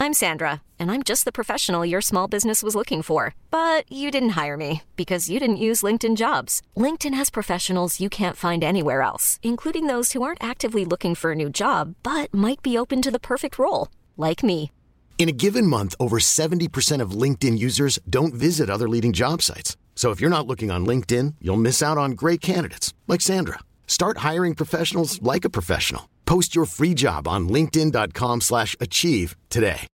I'm Sandra, and I'm just the professional your small business was looking for. But you didn't hire me because you didn't use LinkedIn Jobs. LinkedIn has professionals you can't find anywhere else, including those who aren't actively looking for a new job, but might be open to the perfect role, like me. In a given month, over 70% of LinkedIn users don't visit other leading job sites. So if you're not looking on LinkedIn, you'll miss out on great candidates like Sandra. Start hiring professionals like a professional. Post your free job on linkedin.com/achieve today.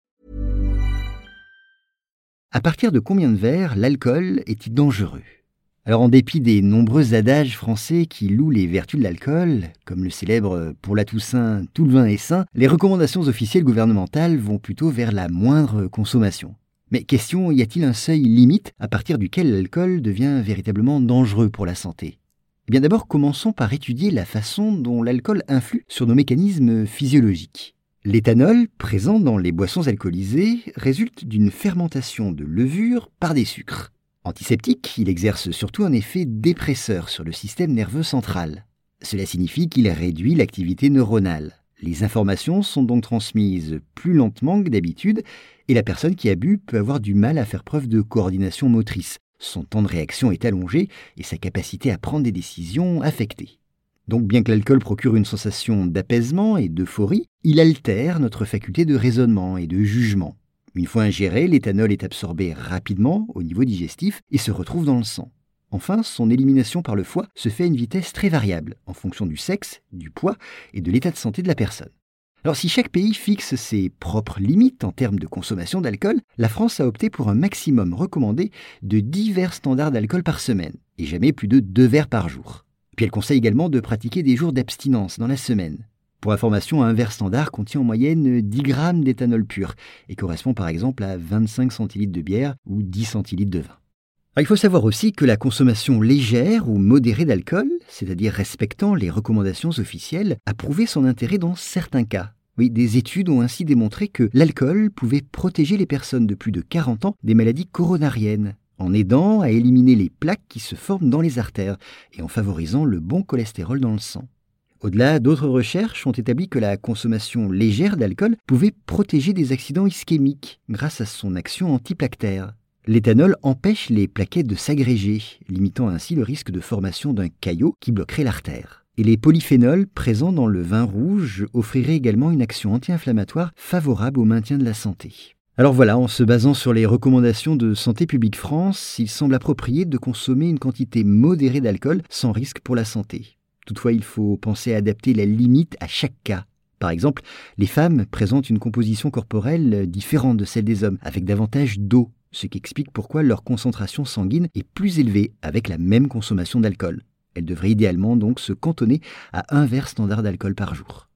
À partir de combien de verres l'alcool est-il dangereux ? Alors en dépit des nombreux adages français qui louent les vertus de l'alcool, comme le célèbre « pour la Toussaint, tout le vin est sain », les recommandations officielles gouvernementales vont plutôt vers la moindre consommation. Mais question, y a-t-il un seuil limite à partir duquel l'alcool devient véritablement dangereux pour la santé ? Eh bien d'abord, commençons par étudier la façon dont l'alcool influe sur nos mécanismes physiologiques. L'éthanol, présent dans les boissons alcoolisées, résulte d'une fermentation de levure par des sucres. Antiseptique, il exerce surtout un effet dépresseur sur le système nerveux central. Cela signifie qu'il réduit l'activité neuronale. Les informations sont donc transmises plus lentement que d'habitude et la personne qui a bu peut avoir du mal à faire preuve de coordination motrice. Son temps de réaction est allongé et sa capacité à prendre des décisions affectée. Donc bien que l'alcool procure une sensation d'apaisement et d'euphorie, il altère notre faculté de raisonnement et de jugement. Une fois ingéré, l'éthanol est absorbé rapidement au niveau digestif et se retrouve dans le sang. Enfin, son élimination par le foie se fait à une vitesse très variable, en fonction du sexe, du poids et de l'état de santé de la personne. Alors si chaque pays fixe ses propres limites en termes de consommation d'alcool, la France a opté pour un maximum recommandé de 10 verres standards d'alcool par semaine, et jamais plus de 2 verres par jour. Puis elle conseille également de pratiquer des jours d'abstinence dans la semaine. Pour information, un verre standard contient en moyenne 10 grammes d'éthanol pur et correspond par exemple à 25 centilitres de bière ou 10 centilitres de vin. Alors, il faut savoir aussi que la consommation légère ou modérée d'alcool, c'est-à-dire respectant les recommandations officielles, a prouvé son intérêt dans certains cas. Oui, des études ont ainsi démontré que l'alcool pouvait protéger les personnes de plus de 40 ans des maladies coronariennes, en aidant à éliminer les plaques qui se forment dans les artères et en favorisant le bon cholestérol dans le sang. Au-delà, d'autres recherches ont établi que la consommation légère d'alcool pouvait protéger des accidents ischémiques grâce à son action antiplaquetaire. L'éthanol empêche les plaquettes de s'agréger, limitant ainsi le risque de formation d'un caillot qui bloquerait l'artère. Et les polyphénols présents dans le vin rouge offriraient également une action anti-inflammatoire favorable au maintien de la santé. Alors voilà, en se basant sur les recommandations de Santé publique France, il semble approprié de consommer une quantité modérée d'alcool sans risque pour la santé. Toutefois, il faut penser à adapter la limite à chaque cas. Par exemple, les femmes présentent une composition corporelle différente de celle des hommes, avec davantage d'eau, ce qui explique pourquoi leur concentration sanguine est plus élevée avec la même consommation d'alcool. Elles devraient idéalement donc se cantonner à 1 verre standard d'alcool par jour.